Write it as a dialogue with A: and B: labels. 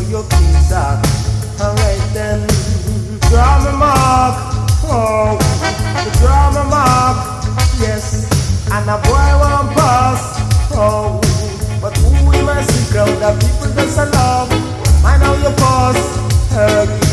A: you keep that. Alright then, draw my mark. Oh, draw my mark. Yes, and a boy won't pass. Oh, but who in my secret? The people just love. I know you pass.